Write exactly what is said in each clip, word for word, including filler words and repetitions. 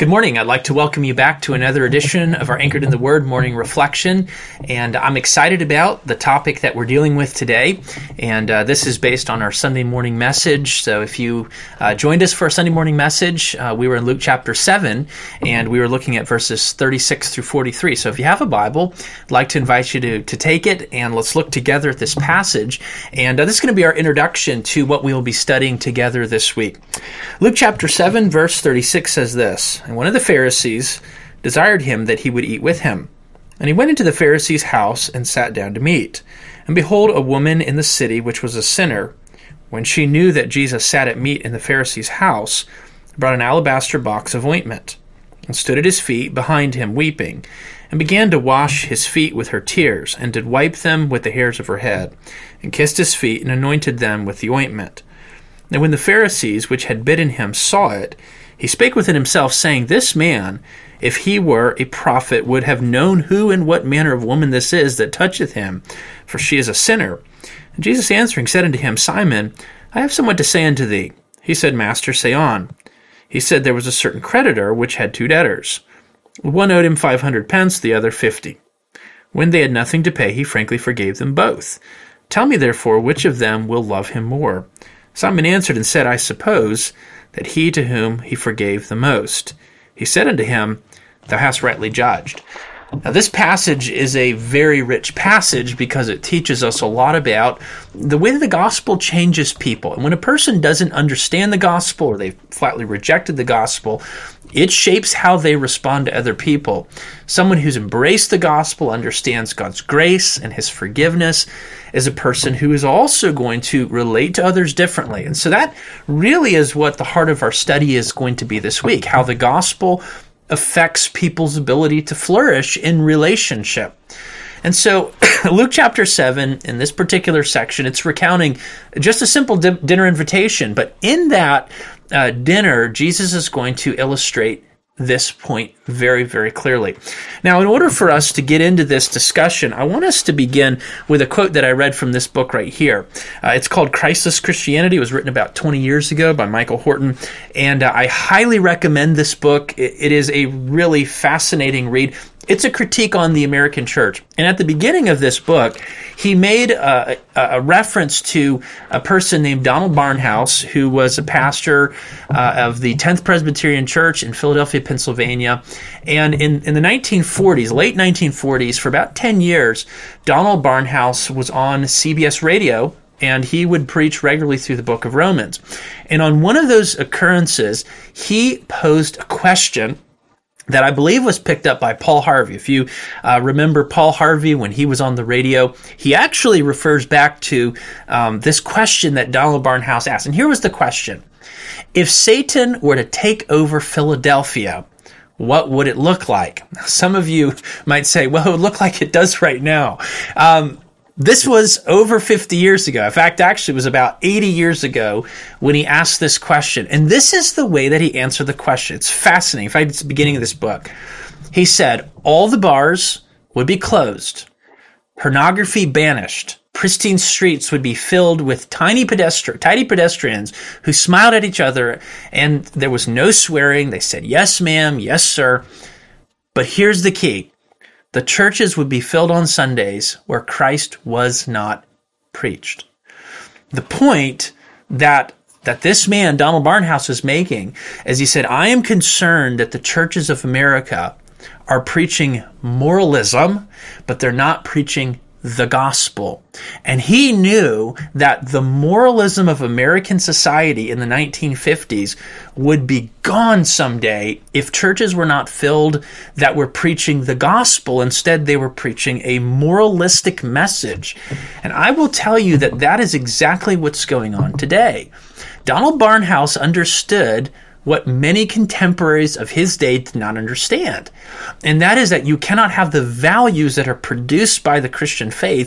Good morning. I'd like to welcome you back to another edition of our Anchored in the Word morning reflection. And I'm excited about the topic that we're dealing with today. And uh, this is based on our Sunday morning message. So if you uh, joined us for a Sunday morning message, uh, we were in Luke chapter seven, and we were looking at verses thirty-six through forty-three. So if you have a Bible, I'd like to invite you to, to take it, and let's look together at this passage. And uh, this is going to be our introduction to what we will be studying together this week. Luke chapter seven, verse thirty-six says this, "And one of the Pharisees desired him that he would eat with him. And he went into the Pharisee's house and sat down to meat. And behold, a woman in the city, which was a sinner, when she knew that Jesus sat at meat in the Pharisee's house, brought an alabaster box of ointment, and stood at his feet behind him weeping, and began to wash his feet with her tears, and did wipe them with the hairs of her head, and kissed his feet, and anointed them with the ointment. And when the Pharisees which had bidden him saw it, he spake within himself, saying, This man, if he were a prophet, would have known who and what manner of woman this is that toucheth him, for she is a sinner. And Jesus answering said unto him, Simon, I have somewhat to say unto thee. He said, Master, say on. He said, There was a certain creditor which had two debtors. One owed him five hundred pence, the other fifty. When they had nothing to pay, he frankly forgave them both. Tell me therefore, which of them will love him more? Simon answered and said, I suppose that he to whom he forgave the most. He said unto him, Thou hast rightly judged. Now this passage is a very rich passage because it teaches us a lot about the way the gospel changes people. And when a person doesn't understand the gospel, or they've flatly rejected the gospel, it shapes how they respond to other people. Someone who's embraced the gospel, understands God's grace and his forgiveness, is a person who is also going to relate to others differently. And so that really is what the heart of our study is going to be this week, how the gospel affects people's ability to flourish in relationship. And so Luke chapter seven, in this particular section, it's recounting just a simple di- dinner invitation. But in that uh, dinner, Jesus is going to illustrate this point very, very clearly. Now, in order for us to get into this discussion, I want us to begin with a quote that I read from this book right here. Uh, it's called Christless Christianity. It was written about twenty years ago by Michael Horton, and uh, I highly recommend this book. It, it is a really fascinating read. It's a critique on the American church. And at the beginning of this book, he made a, a reference to a person named Donald Barnhouse, who was a pastor uh, of the tenth Presbyterian Church in Philadelphia, Pennsylvania. And in, in the nineteen forties, late nineteen forties, for about ten years, Donald Barnhouse was on C B S Radio, and he would preach regularly through the book of Romans. And on one of those occurrences, he posed a question that I believe was picked up by Paul Harvey. If you uh, remember Paul Harvey when he was on the radio, he actually refers back to um, this question that Donald Barnhouse asked. And here was the question. If Satan were to take over Philadelphia, what would it look like? Some of you might say, well, it would look like it does right now. Um, This was over fifty years ago. In fact, actually, it was about eighty years ago when he asked this question. And this is the way that he answered the question. It's fascinating. In fact, it's the beginning of this book. He said, all the bars would be closed, pornography banished, pristine streets would be filled with tiny pedestri- tiny pedestrians who smiled at each other, and there was no swearing. They said, yes, ma'am, yes, sir. But here's the key. The churches would be filled on Sundays where Christ was not preached. The point that that this man, Donald Barnhouse, is making is he said, I am concerned that the churches of America are preaching moralism, but they're not preaching the gospel. And he knew that the moralism of American society in the nineteen fifties would be gone someday if churches were not filled that were preaching the gospel. Instead, they were preaching a moralistic message. And I will tell you that that is exactly what's going on today. Donald Barnhouse understood what many contemporaries of his day did not understand. And that is that you cannot have the values that are produced by the Christian faith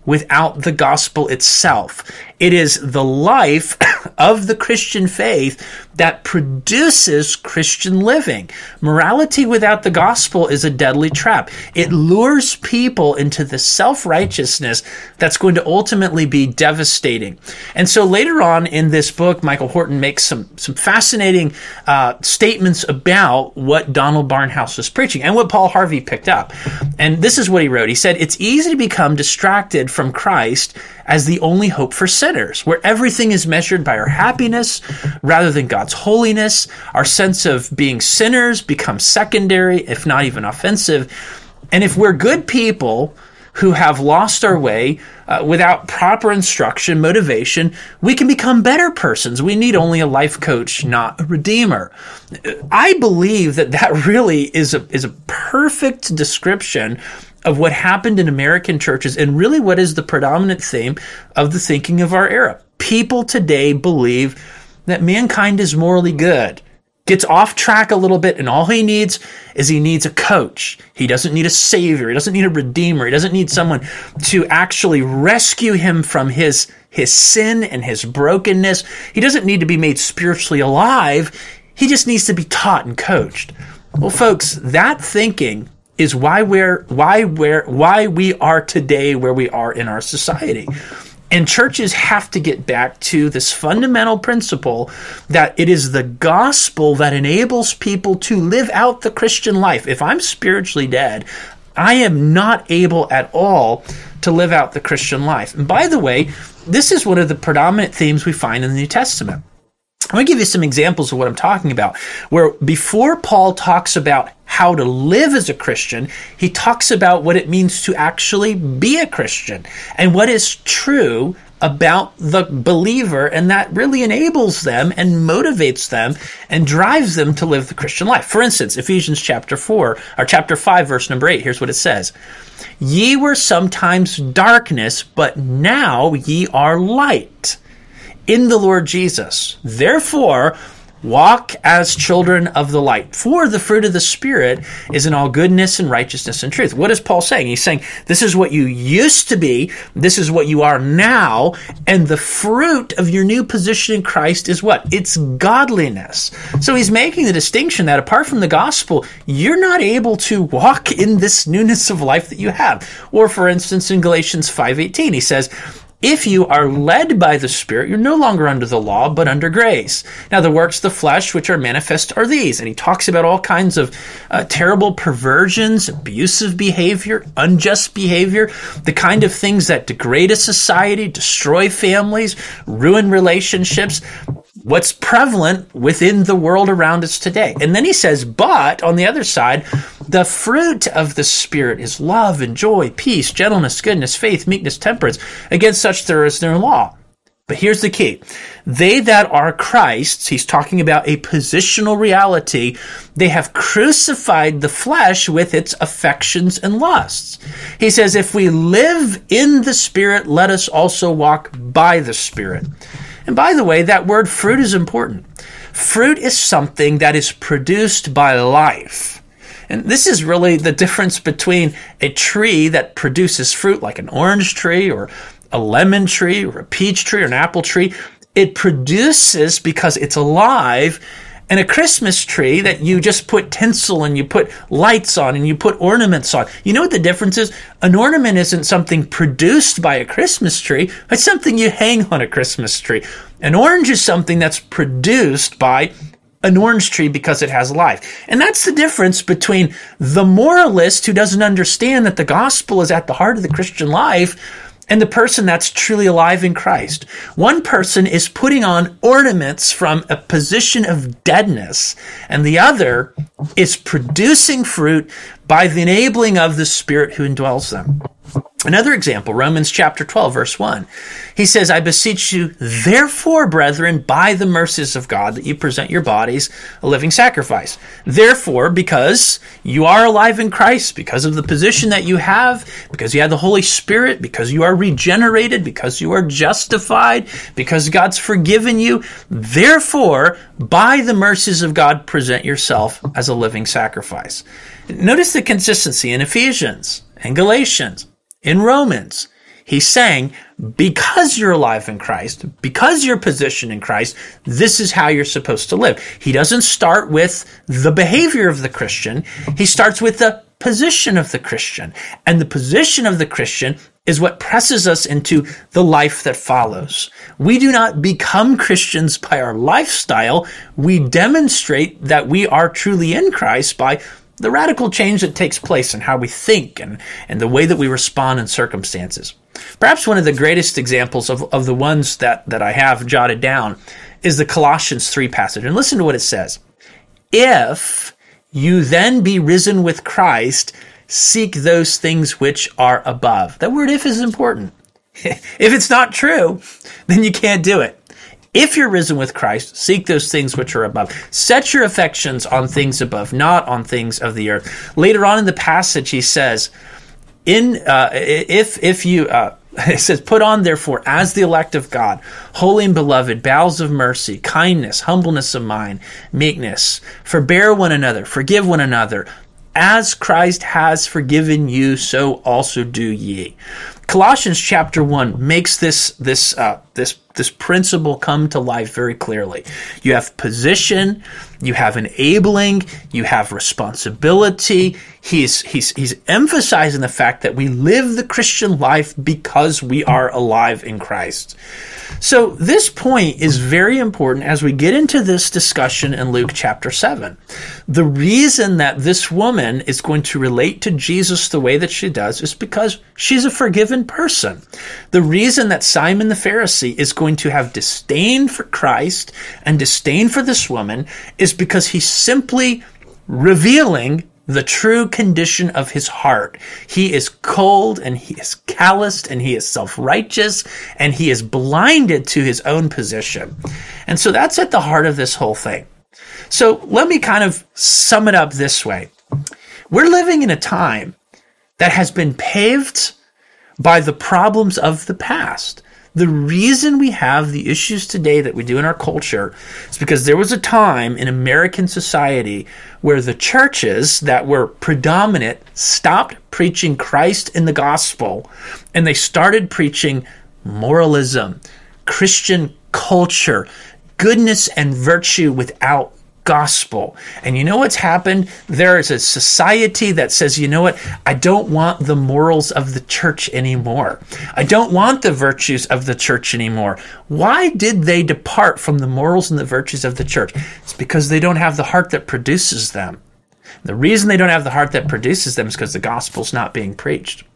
without the gospel itself. It is the life of the Christian faith that produces Christian living. Morality without the gospel is a deadly trap. It lures people into the self-righteousness that's going to ultimately be devastating. And so later on in this book, Michael Horton makes some, some fascinating uh, statements about what Donald Barnhouse was preaching and what Paul Harvey picked up. And this is what he wrote. He said, "It's easy to become distracted from Christ as the only hope for sinners, where everything is measured by our happiness rather than God's holiness. Our sense of being sinners becomes secondary, if not even offensive. And if we're good people who have lost our way uh, without proper instruction, motivation, we can become better persons. We need only a life coach, not a redeemer." I believe that that really is a, is a perfect description of what happened in American churches and really what is the predominant theme of the thinking of our era. People today believe that mankind is morally good, gets off track a little bit, and all he needs is he needs a coach. He doesn't need a savior. He doesn't need a redeemer. He doesn't need someone to actually rescue him from his, his sin and his brokenness. He doesn't need to be made spiritually alive. He just needs to be taught and coached. Well, folks, that thinking is why we're why we're why we are today where we are in our society. And churches have to get back to this fundamental principle that it is the gospel that enables people to live out the Christian life. If I'm spiritually dead, I am not able at all to live out the Christian life. And by the way, this is one of the predominant themes we find in the New Testament. I'm going to give you some examples of what I'm talking about, where before Paul talks about how to live as a Christian, he talks about what it means to actually be a Christian and what is true about the believer, and that really enables them and motivates them and drives them to live the Christian life. For instance, Ephesians chapter four, or chapter five, verse number eight, here's what it says. "Ye were sometimes darkness, but now ye are light in the Lord Jesus. Therefore, walk as children of the light. For the fruit of the Spirit is in all goodness and righteousness and truth." What is Paul saying? He's saying, this is what you used to be, this is what you are now, and the fruit of your new position in Christ is what? It's godliness. So he's making the distinction that apart from the gospel, you're not able to walk in this newness of life that you have. Or for instance, in Galatians five eighteen, he says, "If you are led by the Spirit, you're no longer under the law, but under grace. Now the works of the flesh which are manifest are these." And he talks about all kinds of uh, terrible perversions, abusive behavior, unjust behavior, the kind of things that degrade a society, destroy families, ruin relationships, what's prevalent within the world around us today. And then he says, but on the other side, the fruit of the Spirit is love and joy, peace, gentleness, goodness, faith, meekness, temperance. Against such there is no law. But here's the key. They that are Christ's, he's talking about a positional reality, they have crucified the flesh with its affections and lusts. He says, if we live in the Spirit, let us also walk by the Spirit. And by the way, that word fruit is important. Fruit is something that is produced by life. And this is really the difference between a tree that produces fruit like an orange tree or a lemon tree or a peach tree or an apple tree. It produces because it's alive. And a Christmas tree that you just put tinsel and you put lights on and you put ornaments on. You know what the difference is? An ornament isn't something produced by a Christmas tree. It's something you hang on a Christmas tree. An orange is something that's produced by an orange tree because it has life. And that's the difference between the moralist who doesn't understand that the gospel is at the heart of the Christian life and the person that's truly alive in Christ. One person is putting on ornaments from a position of deadness, and the other is producing fruit by the enabling of the Spirit who indwells them. Another example, Romans chapter twelve, verse one. He says, I beseech you, therefore, brethren, by the mercies of God, that you present your bodies a living sacrifice. Therefore, because you are alive in Christ, because of the position that you have, because you have the Holy Spirit, because you are regenerated, because you are justified, because God's forgiven you, therefore, by the mercies of God, present yourself as a living sacrifice. Notice the consistency in Ephesians and Galatians. In Romans, He's saying, because you're alive in Christ, because you're positioned in Christ, this is how you're supposed to live. He doesn't start with the behavior of the Christian. He starts with the position of the Christian. And the position of the Christian is what presses us into the life that follows. We do not become Christians by our lifestyle. We demonstrate that we are truly in Christ by the radical change that takes place in how we think and, and the way that we respond in circumstances. Perhaps one of the greatest examples of, of the ones that, that I have jotted down is the Colossians three passage. And listen to what it says. If you then be risen with Christ, seek those things which are above. That word if is important. If it's not true, then you can't do it. If you're risen with Christ, seek those things which are above. Set your affections on things above, not on things of the earth. Later on in the passage, he says, "In uh, if if you," uh, it says, "Put on therefore as the elect of God, holy and beloved, bowels of mercy, kindness, humbleness of mind, meekness, forbear one another, forgive one another. As Christ has forgiven you, so also do ye." Colossians chapter one makes this this uh, this this principle come to life very clearly. You have position, you have enabling, you have responsibility. He's he's he's emphasizing the fact that we live the Christian life because we are alive in Christ. So this point is very important as we get into this discussion in Luke chapter seven. The reason that this woman is going to relate to Jesus the way that she does is because she's a forgiven person. The reason that Simon the Pharisee is going to have disdain for Christ and disdain for this woman is because he's simply revealing the true condition of his heart. He is cold and he is calloused and he is self-righteous and he is blinded to his own position. And so that's at the heart of this whole thing. So let me kind of sum it up this way. We're living in a time that has been paved by the problems of the past. The reason we have the issues today that we do in our culture is because there was a time in American society where the churches that were predominant stopped preaching Christ in the gospel and they started preaching moralism, Christian culture, goodness and virtue without gospel. And you know what's happened? There is a society that says, you know what? I don't want the morals of the church anymore. I don't want the virtues of the church anymore. Why did they depart from the morals and the virtues of the church? It's because they don't have the heart that produces them. The reason they don't have the heart that produces them is because the gospel's not being preached.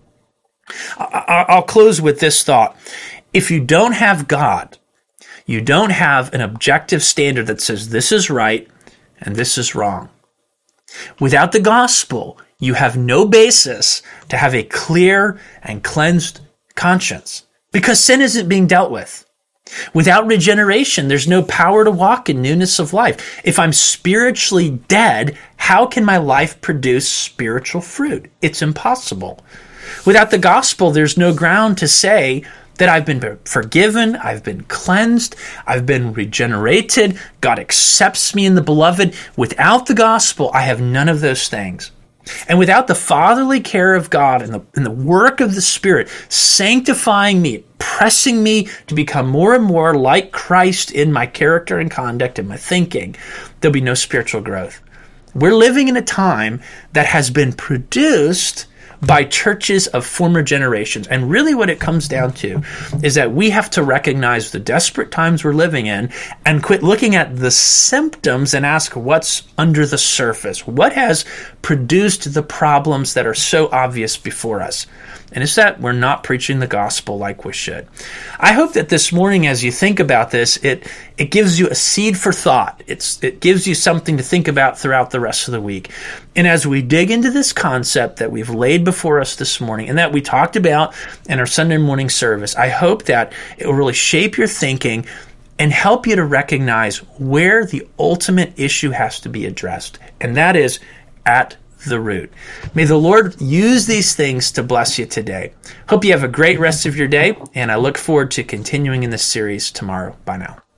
I'll close with this thought. If you don't have God, you don't have an objective standard that says this is right and this is wrong. Without the gospel, you have no basis to have a clear and cleansed conscience because sin isn't being dealt with. Without regeneration, there's no power to walk in newness of life. If I'm spiritually dead, how can my life produce spiritual fruit? It's impossible. Without the gospel, there's no ground to say that I've been forgiven, I've been cleansed, I've been regenerated, God accepts me in the beloved. Without the gospel, I have none of those things. And without the fatherly care of God and the, and the work of the Spirit sanctifying me, pressing me to become more and more like Christ in my character and conduct and my thinking, there'll be no spiritual growth. We're living in a time that has been produced by churches of former generations. And really what it comes down to is that we have to recognize the desperate times we're living in and quit looking at the symptoms and ask what's under the surface. What has produced the problems that are so obvious before us? And it's that we're not preaching the gospel like we should. I hope that this morning as you think about this, it it gives you a seed for thought. It's it gives you something to think about throughout the rest of the week. And as we dig into this concept that we've laid before us this morning and that we talked about in our Sunday morning service, I hope that it will really shape your thinking and help you to recognize where the ultimate issue has to be addressed. And that is at the root. May the Lord use these things to bless you today. Hope you have a great rest of your day, and I look forward to continuing in this series tomorrow. Bye now.